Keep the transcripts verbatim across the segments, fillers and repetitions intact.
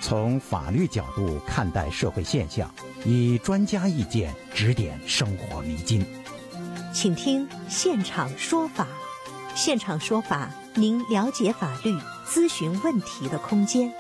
从法律角度看待社会现象，以专家意见指点生活迷津。 请听现场说法。现场说法，您了解法律、咨询问题的空间。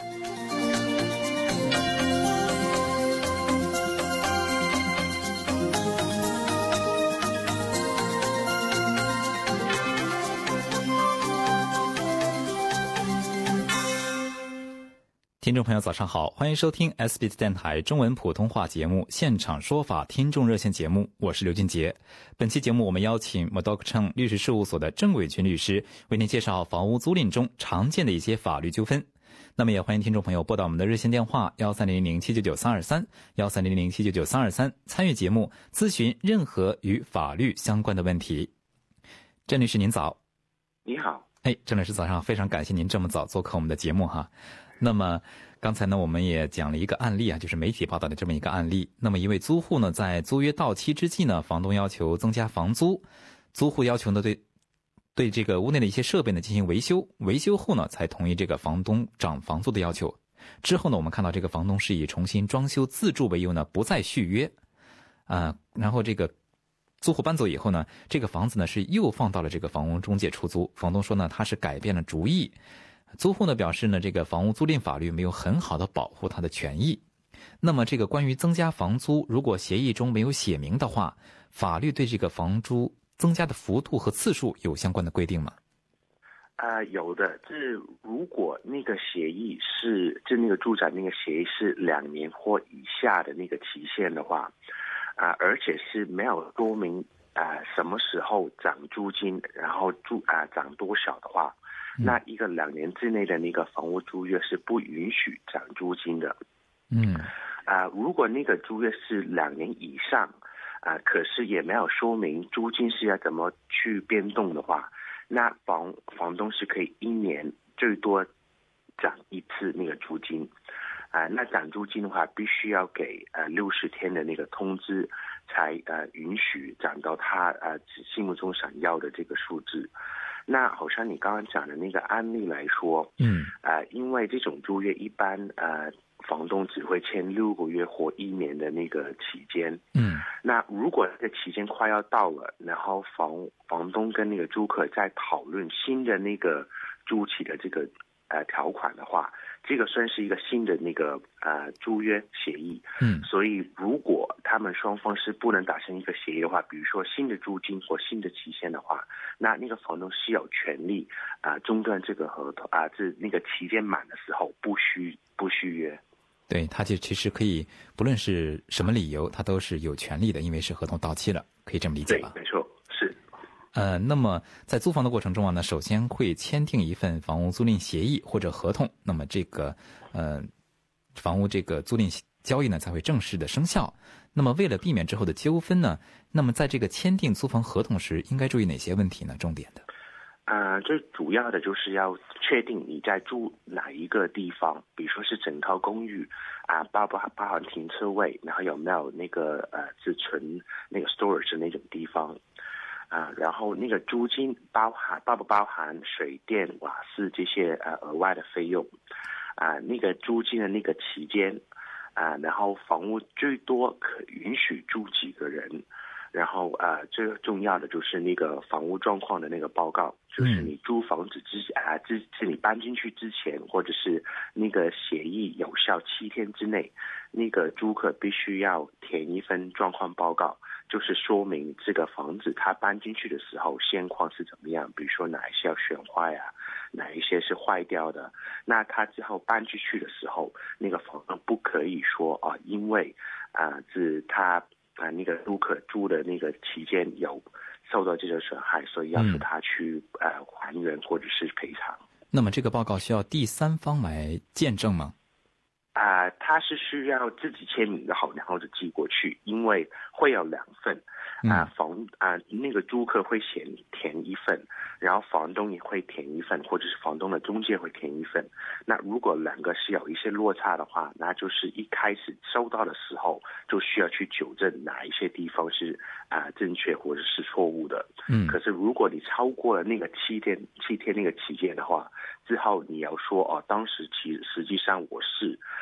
听众朋友早上好，欢迎收听 S B S 电台中文普通话节目现场说法听众热线节目，我是刘俊杰。本期节目我们邀请 Murdoch Cheng 律师事务所的郑伟群律师为您介绍房屋租赁中常见的一些法律纠纷。那么也欢迎听众朋友拨打我们的热线电话一三零零七九九三二三 一三零零七九九三二三参与节目咨询任何与法律相关的问题。郑律师您早。 你好。 哎，郑律师早上，非常感谢您这么早做客我们的节目哈。那么刚才呢我们也讲了一个案例啊，就是媒体报道的这么一个案例。那么一位租户呢在租约到期之际呢，房东要求增加房租，租户要求呢对对这个屋内的一些设备呢进行维修，维修后呢才同意这个房东涨房租的要求。之后呢我们看到这个房东是以重新装修自住为由呢不再续约啊、呃，然后这个租户搬走以后呢，这个房子呢是又放到了这个房屋中介出租。房东说呢他是改变了主意，租户呢表示呢这个房屋租赁法律没有很好的保护他的权益。那么这个关于增加房租，如果协议中没有写明的话，法律对这个房租增加的幅度和次数有相关的规定吗？ 呃，有的。这如果那个协议是就那个住宅那个协议是两年或以下的那个期限的话啊、呃，而且是没有说明啊、呃、什么时候涨租金，然后住啊、呃、涨多少的话，那一个两年之内的那个房屋租约是不允许涨租金的。 嗯， 啊、呃，如果那个租约是两年以上，啊、呃，可是也没有说明租金是要怎么去变动的话，那房房东是可以一年最多涨一次那个租金。啊、呃，那涨租金的话，必须要给呃六十天的那个通知，才呃允许涨到他呃心目中想要的这个数字。那好像你刚刚讲的那个案例来说， 嗯， 呃，因为这种租约一般呃房东只会签六个月或一年的那个期间， 嗯， 那如果这个期间快要到了，然后房房东跟那个租客在讨论新的那个租期的这个呃条款的话，这个算是一个新的那个呃租约协议。 嗯， 所以如果他们双方是不能达成一个协议的话，比如说新的租金或新的期限的话，那那个房东是有权利啊、呃、中断这个合同啊，这、呃、那个期间满的时候不续不续约。 对，他就其实可以不论是什么理由，他都是有权利的，因为是合同到期了，可以这么理解吧？ 对，没错，是。 呃，那么在租房的过程中啊呢，首先会签订一份房屋租赁协议或者合同，那么这个呃房屋这个租赁交易呢才会正式的生效。那么为了避免之后的纠纷呢，那么在这个签订租房合同时应该注意哪些问题呢？重点的。 呃，最主要的就是要确定你在住哪一个地方，比如说是整套公寓啊、呃，包不包含停车位，然后有没有那个呃自存那个 storage 的那种地方啊、呃，然后那个租金包含包不包含水电瓦斯这些呃额外的费用啊、呃，那个租金的那个期间啊、呃，然后房屋最多可允许住几个人。然后呃，最重要的就是那个房屋状况的那个报告，就是你租房子之啊之是你搬进去之前，或者是那个协议有效七天之内，那个租客必须要填一份状况报告，就是说明这个房子他搬进去的时候现况是怎么样，比如说哪一些要损坏啊，哪一些是坏掉的。那他之后搬进去的时候，那个房东不可以说啊，因为啊是他。啊，那个租客租的那个期间有受到这个损害，所以要求他去、嗯、呃还原或者是赔偿。 那么这个报告需要第三方来见证吗？ 啊、呃，他是需要自己签名的，好，然后就寄过去，因为会有两份啊、呃，房啊、呃、那个租客会先填一份，然后房东也会填一份，或者是房东的中介会填一份。那如果两个是有一些落差的话，那就是一开始收到的时候就需要去纠正哪一些地方是啊、呃、正确或者是错误的。嗯，可是如果你超过了那个七天七天那个期间的话，之后你要说哦，当时其实际上我是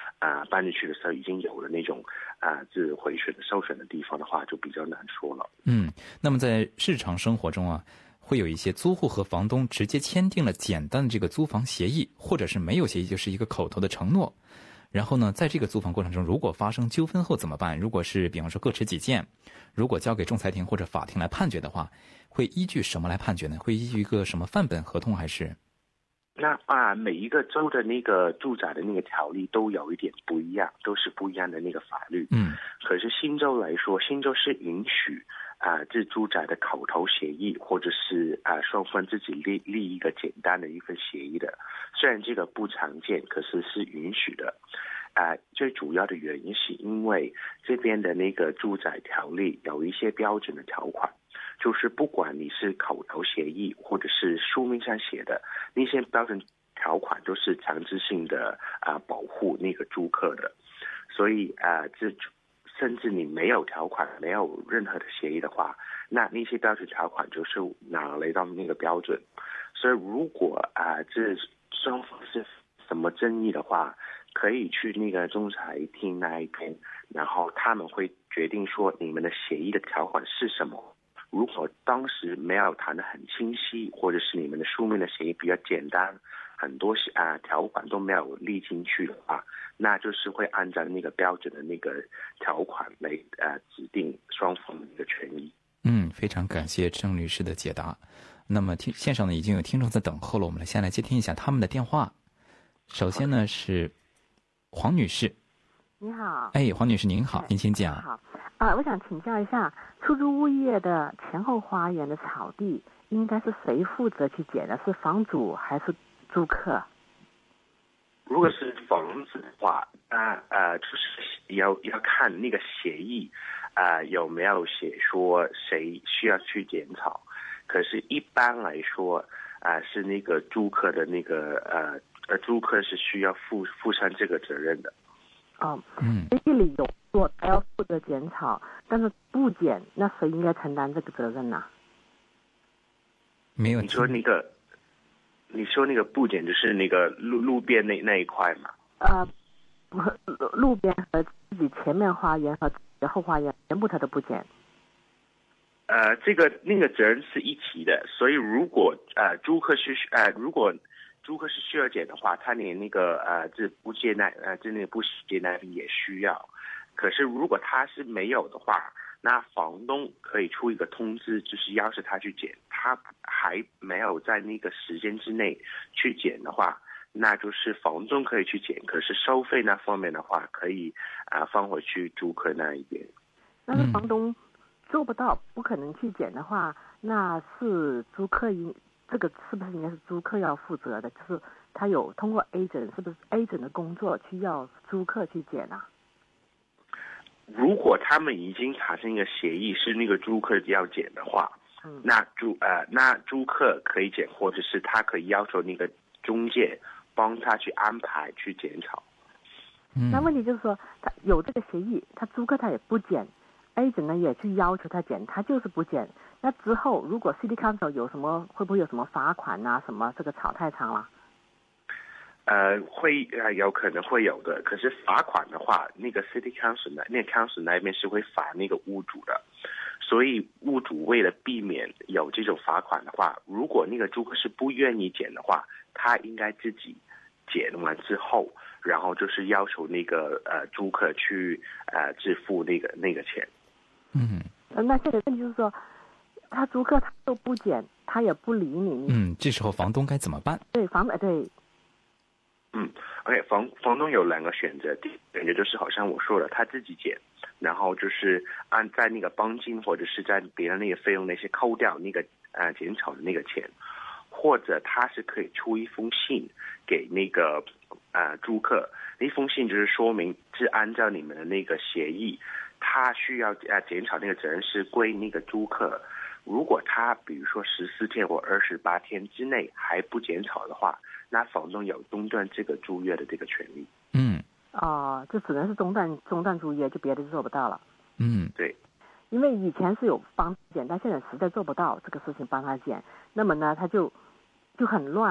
搬进去的时候已经有了那种啊自回选的受选的地方的话，就比较难说了。 嗯，那么在日常生活中啊，会有一些租户和房东直接签订了简单的这个租房协议，或者是没有协议，就是一个口头的承诺。然后呢，在这个租房过程中，如果发生纠纷后怎么办？如果是比方说各持己见，如果交给仲裁庭或者法庭来判决的话，会依据什么来判决呢？会依据一个什么范本合同还是？ 那啊，每一个州的那个住宅的那个条例都有一点不一样，都是不一样的那个法律。 嗯， 可是新州来说，新州是允许啊这住宅的口头协议，或者是啊双方自己立立一个简单的一份协议的。虽然这个不常见，可是是允许的。啊，最主要的原因是因为这边的那个住宅条例有一些标准的条款。就是不管你是口头协议或者是书面上写的，那些标准条款都是强制性的啊、呃、保护那个租客的，所以啊、呃、这甚至你没有条款，没有任何的协议的话，那那些标准条款就是拿来到那个标准。所以如果啊、呃、这双方是什么争议的话，可以去那个仲裁庭那一边，然后他们会决定说你们的协议的条款是什么。如果当时没有谈得很清晰，或者是你们的书面的协议比较简单，很多啊条款都没有立进去的话，那就是会按照那个标准的那个条款来呃指定双方的一个权益。 嗯，非常感谢郑律师的解答。那么听线上呢已经有听众在等候了，我们来先来接听一下他们的电话。首先呢是黄女士。 你好。 哎，黄女士您好，您请讲。 好。啊，我想请教一下，出租物业的前后花园的草地应该是谁负责去剪的？是房主还是租客？ 如果是房子的话，那呃就是要要看那个协议啊、呃、有没有写说谁需要去剪草。可是一般来说啊、呃、是那个租客的那个呃呃租客是需要负负上这个责任的。 哦，嗯，协议里有说他要负责剪草，但是不剪，那谁应该承担这个责任呢？ 没有。 你说那个，你说那个不剪就是那个路路边那那一块嘛？ 呃，路路边和自己前面花园和自己的后花园全部他都不剪。 呃，这个那个责任是一起的，所以如果呃租客是呃如果。租客是需要剪的话，他连那个呃这不接纳呃这那个不接纳也需要。可是如果他是没有的话，那房东可以出一个通知，就是要求他去剪。他还没有在那个时间之内去剪的话，那就是房东可以去剪。可是收费那方面的话，可以啊、呃、放回去租客那一边。 但是房东做不到，不可能去剪的话，那是租客应。这个是不是应该是租客要负责的？就是他有通过 agent， 是不是 agent 的工作去要租客去剪啊？ 如果他们已经产生一个协议，是那个租客要剪的话，嗯、那租呃那租客可以剪，或者是他可以要求那个中介帮他去安排去剪草。 嗯、 那问题就是说，他有这个协议，他租客他也不剪 ，agent 呢也去要求他剪，他就是不剪。那之后，如果 City Council 有什么，会不会有什么罚款啊？什么这个草太长了？ 呃，会呃有可能会有的。可是罚款的话，那个 City Council 那那个 Council 那边是会罚那个屋主的。所以屋主为了避免有这种罚款的话，如果那个租客是不愿意剪的话，他应该自己剪完之后，然后就是要求那个呃租客去呃支付那个那个钱。 嗯。 那现在问题就是说。他租客他都不剪，他也不理你。 嗯，这时候房东该怎么办？ 对，房对。 嗯 ，OK， 房房东有两个选择，第一个选择就是好像我说了，他自己剪，然后就是按在那个帮金或者是在别人那个费用那些扣掉那个呃剪草的那个钱，或者他是可以出一封信给那个呃租客，那封信就是说明是按照你们的那个协议，他需要呃剪草那个责任是归那个租客。如果他比如说十四天或二十八天之内还不剪草的话，那房东有中断这个租约的这个权利。 嗯。 哦，就只能是中断中断租约，就别的就做不到了。 嗯， 对。 因为以前是有帮剪，但现在实在做不到这个事情帮他剪，那么呢他就就很乱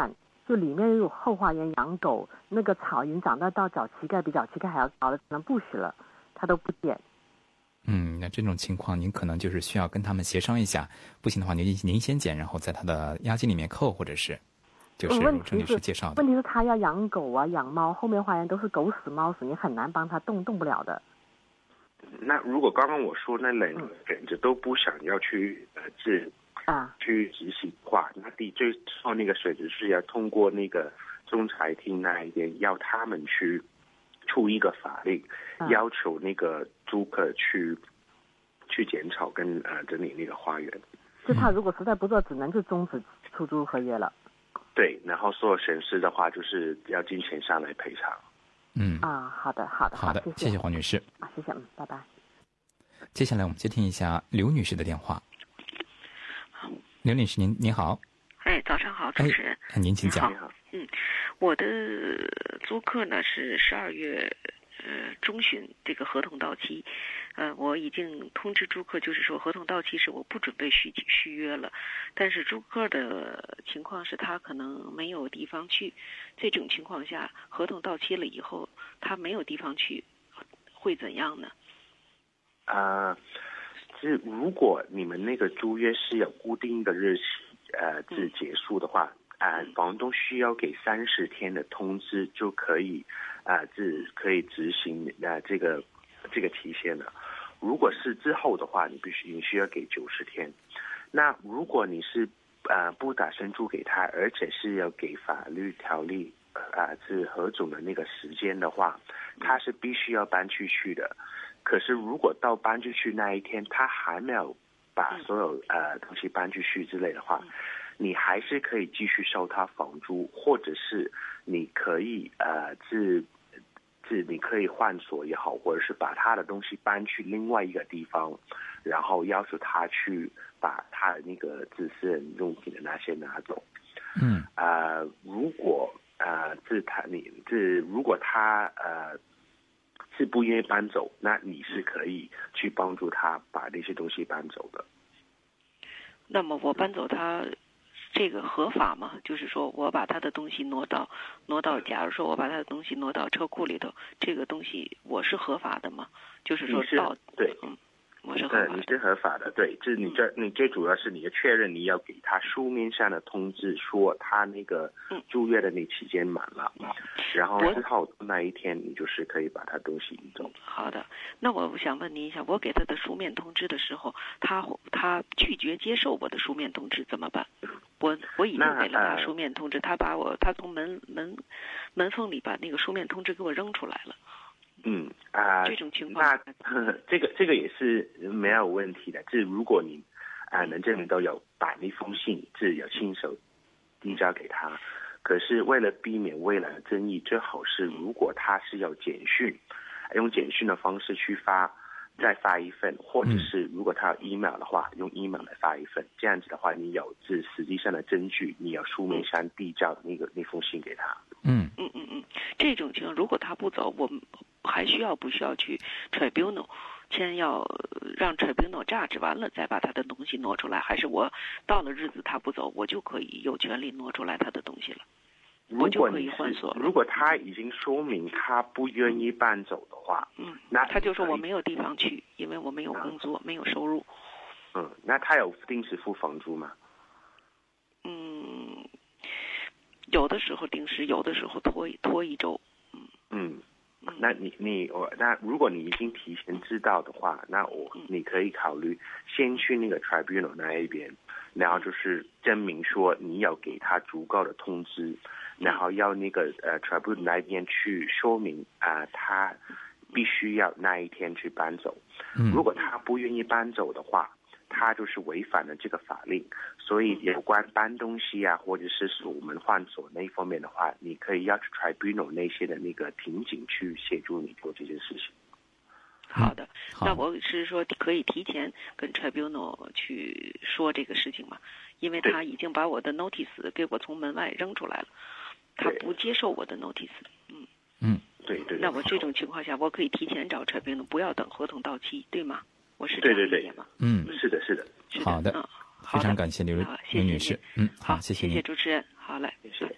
就里面有后花园养狗，那个草已经长到到脚膝盖，比脚膝盖还要高的成不许了，他都不剪。 嗯，那这种情况您可能就是需要跟他们协商一下，不行的话您您先剪，然后在他的押金里面扣，或者是就是如郑律师介绍的。 问题是他要养狗啊养猫，后面花园都是狗屎猫屎，你很难帮他动动不了的。 那如果刚刚我说那两个人着都不想要去呃治啊去执行的话，那第最后那个水质是要通过那个仲裁庭那一边要他们去出一个法令， 啊、 要求那个租客去去剪草跟呃整理那个花园。 就他如果实在不做，只能就终止出租合约了。 对，然后所有损失的话，就是要金钱上来赔偿。 嗯啊，好的，好的， 好的， 谢谢， 谢谢黄女士。 啊，谢谢，嗯，拜拜。 接下来我们接听一下刘女士的电话。刘女士，您您好。 哎，早上好，主持人。 哎，您请讲。 嗯，我的租客呢是十二月呃中旬这个合同到期，呃，我已经通知租客，就是说合同到期时我不准备续续约了，但是租客的情况是他可能没有地方去，这种情况下合同到期了以后他没有地方去，会怎样呢？ 啊、呃，是如果你们那个租约是有固定的日期，呃，至结束的话，啊、呃，房东需要给三十天的通知就可以，啊、呃，至可以执行呃这个这个期限了。如果是之后的话，你必须你需要给九十天。那如果你是呃不打算租给他，而且是要给法律条例啊是核准的那个时间的话，他是必须要搬出去的。可是如果到搬出去那一天，他还没有把所有呃东西搬出去之类的话，你还是可以继续收他房租，或者是你可以呃是是你可以换锁也好，或者是把他的东西搬去另外一个地方，然后要求他去把他的那个自私人用品的那些拿走。 嗯， 呃，如果呃是他你是如果他呃。是不愿意搬走，那你是可以去帮助他把那些东西搬走的。 那么我搬走他，这个合法吗？就是说我把他的东西挪到挪到，假如说我把他的东西挪到车库里头，这个东西我是合法的吗？就是说到对， 嗯，我是合法的。 对，你是合法的，对，就是你这你最主要是你要确认，你要给他书面上的通知，说他那个租约的那期间满了，嗯、然后之后那一天你就是可以把他东西移走。 好的，那我想问您一下，我给他的书面通知的时候，他他拒绝接受我的书面通知怎么办？我我已经给了他书面通知，他把我他从门门门缝里把那个书面通知给我扔出来了。 嗯啊、呃， 这种情况， 那这个这个也是没有问题的。就是如果你啊、呃、能证明都有把那封信是有亲手递交给他，可是为了避免未来的争议，最好是如果他是要简讯，用简讯的方式去发，再发一份，或者是如果他有 email 的话，用 email 来发一份。这样子的话，你有这实际上的证据，你有书面上递交的那个那封信给他。 嗯嗯嗯嗯，这种情况如果他不走，我们还需要不需要去 tribunal 先要让 tribunal 榨汁完了再把他的东西挪出来，还是我到了日子他不走，我就可以有权利挪出来他的东西了？我就可以换锁了。 如果他已经说明他不愿意搬走的话， 嗯， 那他就说我没有地方去，因为我没有工作，没有收入。 嗯，那他有定时付房租吗？ 嗯，有的时候定时，有的时候拖拖一周。嗯嗯，那你你我那如果你已经提前知道的话，那我你可以考虑先去那个 tribunal 那一边，然后就是证明说你有给他足够的通知，然后要那个呃 tribunal 那一边去说明啊、呃，他必须要那一天去搬走。如果他不愿意搬走的话，他就是违反了这个法令，所以有关搬东西啊，或者是锁门换锁那一方面的话，你可以要求 tribunal 那些的那个庭警去协助你做这件事情。 好的，那我是说可以提前跟 tribunal 去说这个事情嘛，因为他已经把我的 notice 给我从门外扔出来了，他不接受我的 notice。嗯嗯， 对对。 那我这种情况下，我可以提前找 tribunal， 不要等合同到期，对吗？我是对对对， 嗯， 是的，是的， 是的好的， 嗯， 非常感谢刘刘女士，嗯， 好， 谢谢您， 谢谢主持人，好嘞， 谢谢。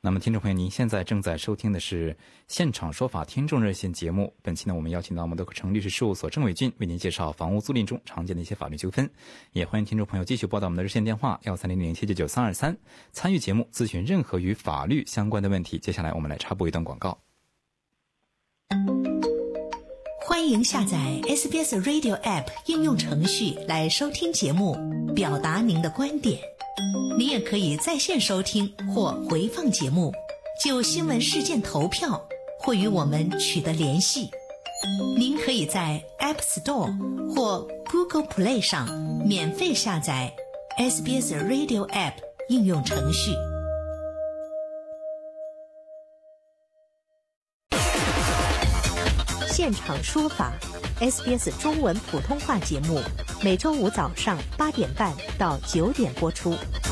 那么，听众朋友，您现在正在收听的是现场说法听众热线节目。本期呢，我们邀请到摩德克城律师事务所郑伟军为您介绍房屋租赁中常见的一些法律纠纷。也欢迎听众朋友继续拨打我们的热线电话幺三零零七九九三二三，参与节目咨询任何与法律相关的问题。接下来，我们来插播一段广告。 欢迎下载 S B S Radio App 应用程序来收听节目，表达您的观点。您也可以在线收听或回放节目，就新闻事件投票或与我们取得联系。您可以在 App Store 或 Google Play 上免费下载 S B S Radio App 应用程序。现场说法 S B S 中文普通话节目，每周五早上八点半到九点播出。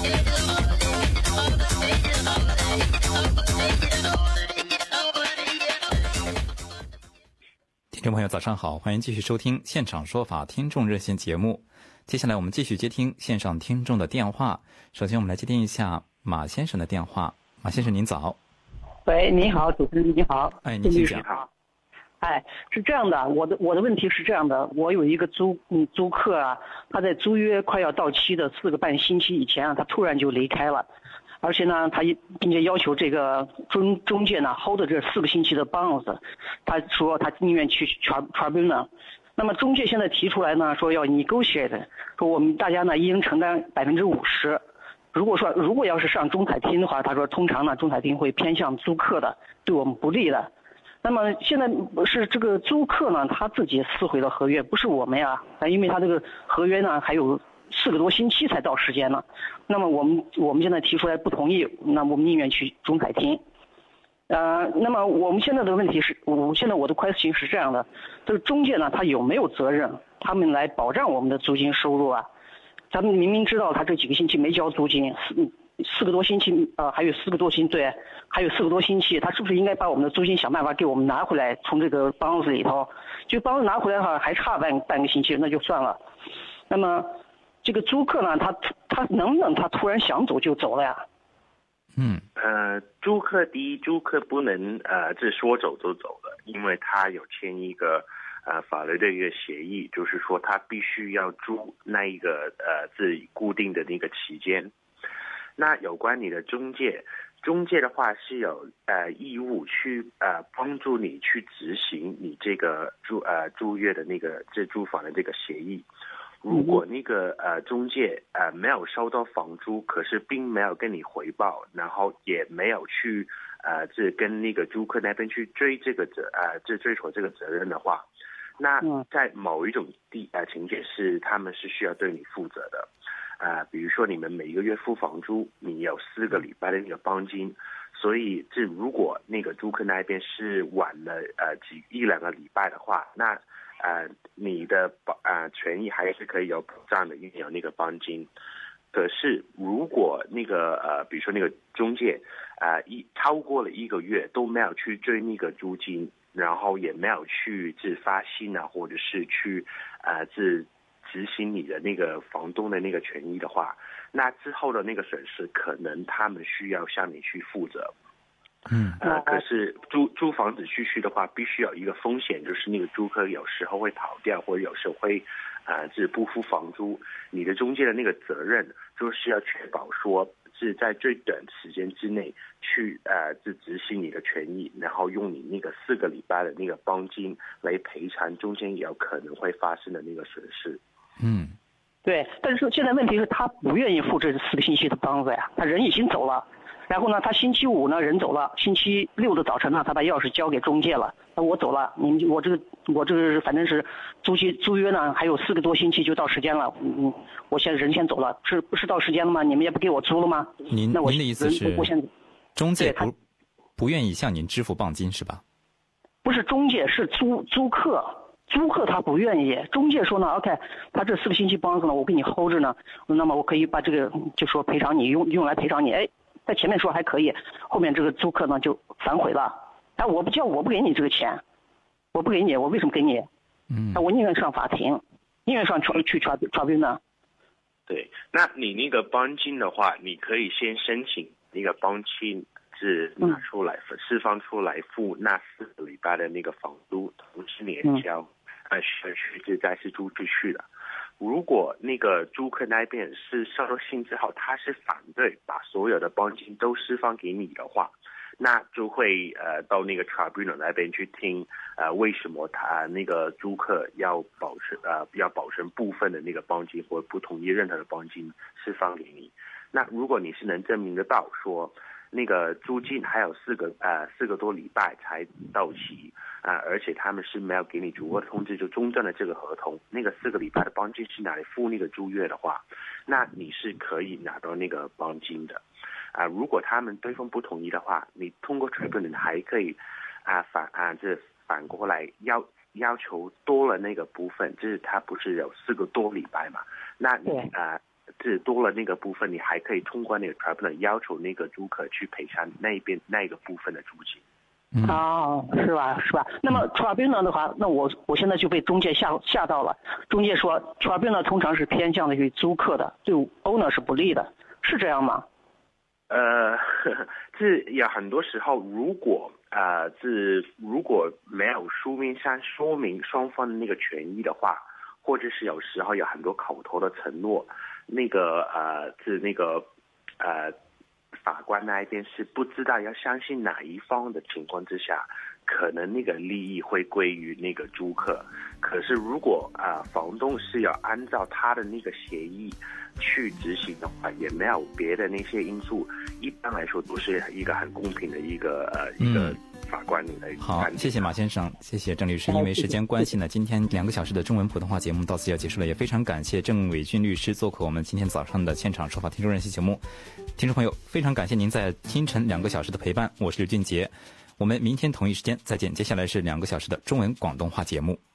听众朋友，早上好，欢迎继续收听现场说法听众热线节目。接下来我们继续接听线上听众的电话。首先我们来接听一下马先生的电话。马先生您早。 喂，你好，主持人你好。 哎，您请讲。 好。哎，是这样的，我的我的问题是这样的，我有一个租嗯租客啊，他在租约快要到期的四个半星期以前啊，他突然就离开了，而且呢，他并且要求这个中中介呢 hold 这四个星期的 bonds， 他说他宁愿去 tribunal。那么中介现在提出来呢，说要 negotiate， 说我们大家呢一人承担百分之五十。如果说如果要是上仲裁庭的话，他说通常呢仲裁庭会偏向租客的，对我们不利的。那么现在是这个租客呢，他自己撕毁了合约，不是我们呀，因为他这个合约呢还有四个多星期才到时间呢。那么我们我们现在提出来不同意，那我们宁愿去仲裁庭。呃，那么我们现在的问题是，我现在我的 question 是这样的，这个中介呢，他有没有责任，他们来保障我们的租金收入啊？咱们明明知道他这几个星期没交租金，四四个多星期，呃，还有四个多星对，还有四个多星期，他是不是应该把我们的租金想办法给我们拿回来？从这个帮子里头，就帮子拿回来的话，还差半半个星期，那就算了。那么这个租客呢，他他能不能他突然想走就走了呀？ 嗯， 呃，租客第一，租客不能呃这说走就走了，因为他有签一个呃法律的一个协议，就是说他必须要租那一个呃自己固定的那个期间。那有关你的中介，中介的话是有呃义务去呃帮助你去执行你这个租呃租约的那个这租房的这个协议。如果那个呃中介呃没有收到房租，可是并没有跟你回报，然后也没有去呃这跟那个租客那边去追这个责呃这追求这个责任的话，那在某一种地呃情节是他们是需要对你负责的。呃，比如说你们每一个月付房租，你有四个礼拜的那个帮金，所以这如果那个租客那边是晚了呃几一两个礼拜的话，那呃你的呃权益还是可以有保障的，因为有那个帮金。可是如果那个呃比如说那个中介呃一超过了一个月都没有去追那个租金，然后也没有去自发信啊，或者是去呃自执行你的那个房东的那个权益的话，那之后的那个损失可能他们需要向你去负责。 嗯， 呃，可是租租房子续续的话，必须有一个风险，就是那个租客有时候会跑掉，或者有时候会呃是不付房租。你的中介的那个责任就是要确保说是在最短时间之内去呃是执行你的权益，然后用你那个四个礼拜的那个帮金来赔偿中间也有可能会发生的那个损失。 嗯， 对，但是现在问题是他不愿意付这四个星期的帮子呀，他人已经走了，然后呢，他星期五呢人走了，星期六的早晨呢，他把钥匙交给中介了，那我走了，你们我这个我这个反正是租期租约呢，还有四个多星期就到时间了，嗯，我现在人先走了，是不是到时间了吗？你们也不给我租了吗？ 您那我您的意思是， 我现在中介不不愿意向您支付棒金是吧？ 不是中介，是租租客。租客他不愿意，中介说呢 ，OK， 他这四个星期帮子呢，我给你 hold 着呢，那么我可以把这个就说赔偿你，用用来赔偿你，哎，在前面说还可以，后面这个租客呢就反悔了，哎，我不叫我不给你这个钱，我不给你，我为什么给你？ 嗯， 我宁愿上法庭，宁愿上去查查宾呢。 对，那你那个帮金的话，你可以先申请那个帮金是拿出来、嗯、释放出来付那四个礼拜的那个房租，同时你也交、嗯、呃学资再是租出去的。如果那个租客那边是受到信之后，他是反对把所有的帮金都释放给你的话，那就会呃到那个 tribunal 那边去听呃为什么他那个租客要保持呃要保存部分的那个帮金，或者不同意任何的帮金释放给你。那如果你是能证明得到说那个租金还有四个呃四个多礼拜才到期啊、呃，而且他们是没有给你足够的通知就中断了这个合同，那个四个礼拜的帮金是拿来付那个租约的话，那你是可以拿到那个帮金的啊、呃。如果他们对方不同意的话，你通过 tribunal 还可以啊、呃、反啊这反过来要要求多了那个部分，就是他不是有四个多礼拜嘛，那你啊。呃是多了那个部分，你还可以通过那个 tribunal 要求那个租客去赔偿那边那个部分的租金。 嗯、哦，是吧？是吧？那么 tribunal 的话，那我我现在就被中介吓吓到了。中介说 tribunal 通常是偏向于租客的，对 owner 是不利的，是这样吗？ 呃，这有很多时候，如果呃，这如果没有书面上说明双方的那个权益的话，或者是有时候有很多口头的承诺。那个呃，是那个呃，法官那一边是不知道要相信哪一方的情况之下，可能那个利益会归于那个租客。可是如果啊、呃，房东是要按照他的那个协议去执行的话，也没有别的那些因素，一般来说都是一个很公平的一个呃一个。法官来好，谢谢马先生，谢谢郑律师。因为时间关系呢，今天两个小时的中文普通话节目到此要结束了，也非常感谢郑伟俊律师做客我们今天早上的现场说法听众热线节目。听众朋友，非常感谢您在清晨两个小时的陪伴，我是刘俊杰，我们明天同一时间再见。接下来是两个小时的中文广东话节目。